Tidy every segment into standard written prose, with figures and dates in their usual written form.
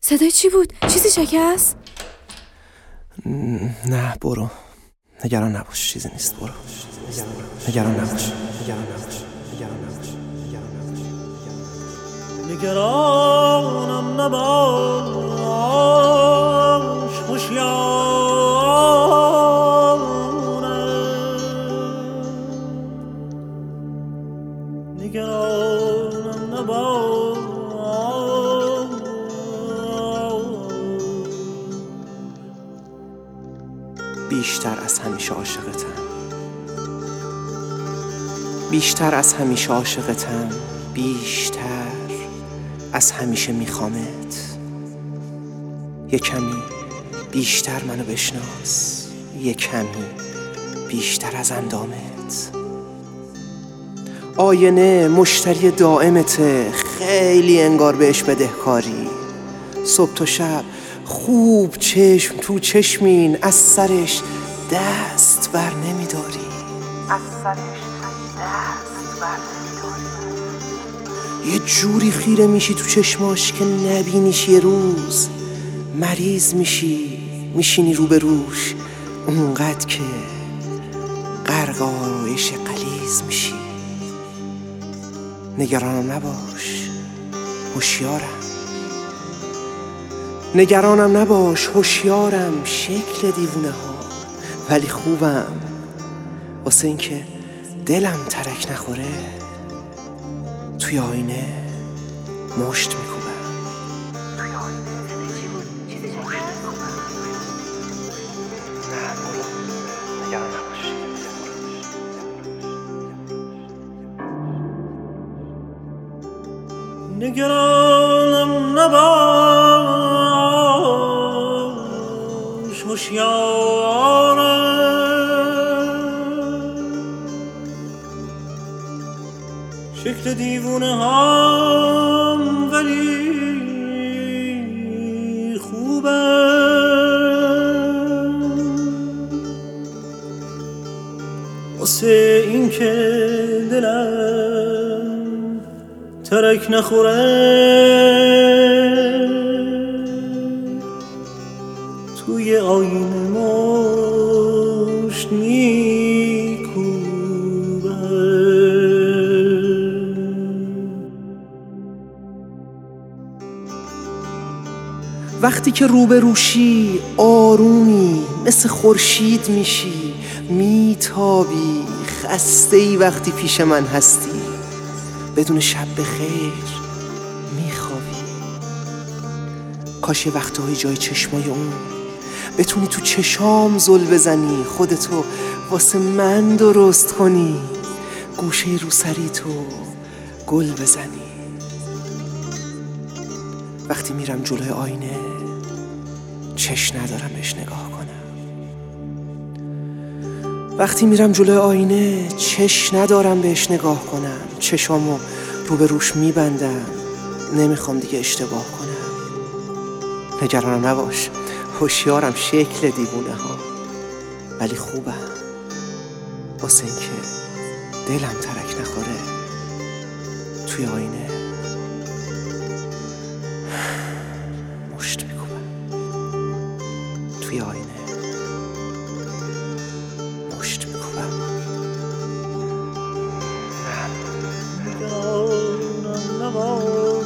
صدای چی بود؟ چیزی شکست؟ نه برو، نگران نباش، چیزی نیست، برو. نگران نباش. نگرانم نباش، هوشیارم. نگرانم نباش، بیشتر از همیشه عاشقتم، بیشتر از همیشه عاشقتم، بیشتر از همیشه میخوامت. یه کمی بیشتر منو بشناس، یه کمی بیشتر از اندامت. آینه مشتری دائمته، خیلی انگار بهش بدهکاری. صبح تا شب خوب چشم تو چشمین، از سرش دست بر نمیداری، از سرش دست بر نمیداری. یه جوری خیره میشی تو چشماش که نبینیش، یه روز مریض میشی، میشینی روبروش اونقدر که غرق آرایش غلیظ میشی. نگرانم نباش، هوشیارم. نگرانم نباش، هوشیارم. شکل دیوونه ها ولی خوبم، واسه این که دلم ترک نخوره توی آینه مشت میکوبم. نگران نباش. نگرانم نباش، هوشیارم. شکل دیوونه هم ولی خوبم، واسه این که دلم ترک نخوره توی آینه مشت میکوبم. وقتی که روبروشی آرومی، مثل خورشید میشی، میتابی. خسته‌ای وقتی پیش من هستی، بدون شب بخیر میخوابی. کاش یه وقتهایی جای چشمای اون بتونی تو چشام زل بزنی، خودتو واسه من درست کنی، گوشه روسری تو گل بزنی. وقتی میرم جلوی آینه چش ندارم بهش نگاه کنم، وقتی میرم جلوی آینه چش ندارم بهش نگاه کنم. چشامو رو به روش میبندم، نمیخوام دیگه اشتباه کنم. نگرانم نباش، هوشیارم. شکل دیوونه ها ولی خوبم، واسه این که دلم ترک نخوره توی آینه مشت میکوبم. توی آینه مشت میکوبم. نگرانم نباش،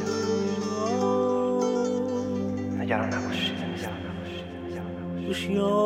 نگران نباش. هوشیارم.